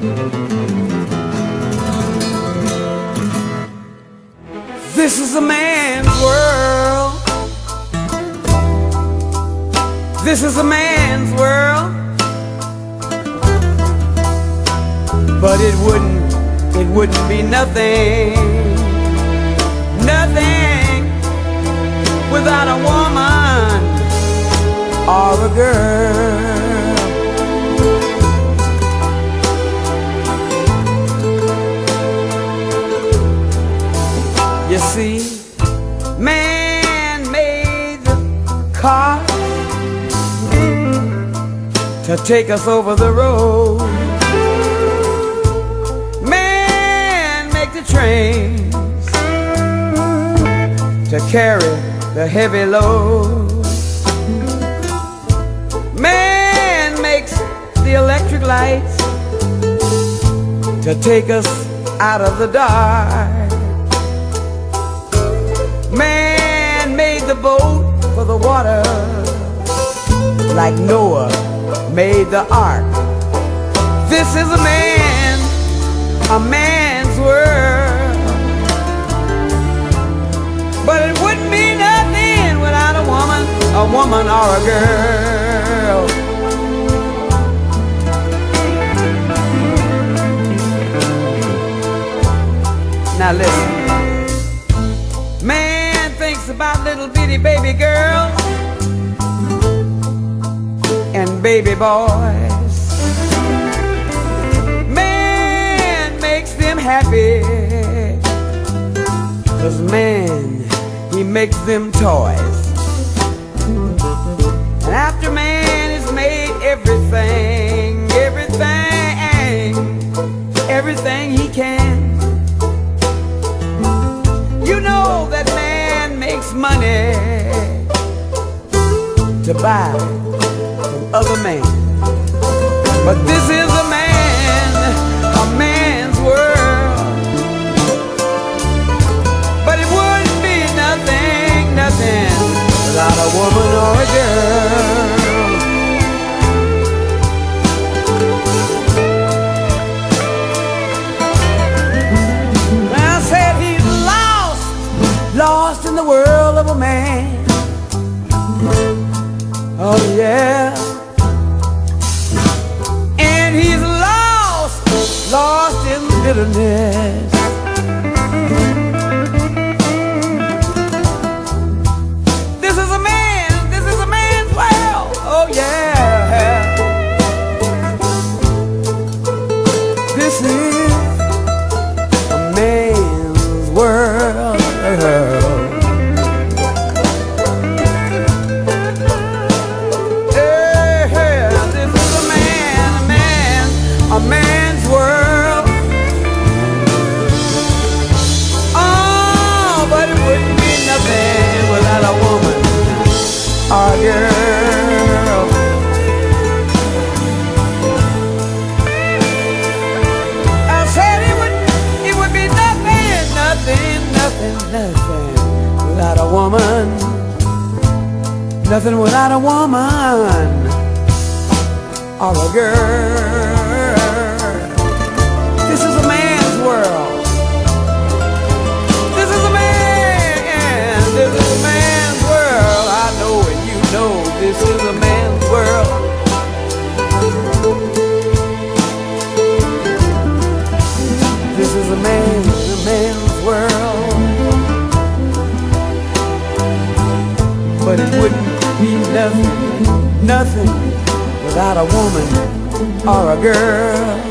This is a man's world. This is a man's world. But it wouldn't be nothing, nothing without a woman or a girl. You see, man made the car to take us over the road. Man make the trains to carry the heavy load. Man makes the electric lights to take us out of the dark. Man made the boat for the water, like Noah made the ark. This is a man's world. But it wouldn't be nothing without a woman or a girl. Now listen, man thinks about little bitty baby girls and baby boys. Man makes them happy, 'cause man, he makes them toys. And after man has made everything, everything he can, you know that man makes money to buy from other men. But this is a man's world. But it wouldn't be nothing without a woman or a girl. I said he's lost in the world of a man. Oh yeah. And he's lost in bitterness. This is a man's world. Oh yeah. This is a man's world. A man's world. Oh, but it wouldn't be nothing without a woman or a girl. I said it would be nothing without a woman. Nothing without a woman or a girl. This is a man's world. This is a man's world. I know and you know this is a man's world. This is a man's world. But it wouldn't be nothing without a woman or a girl.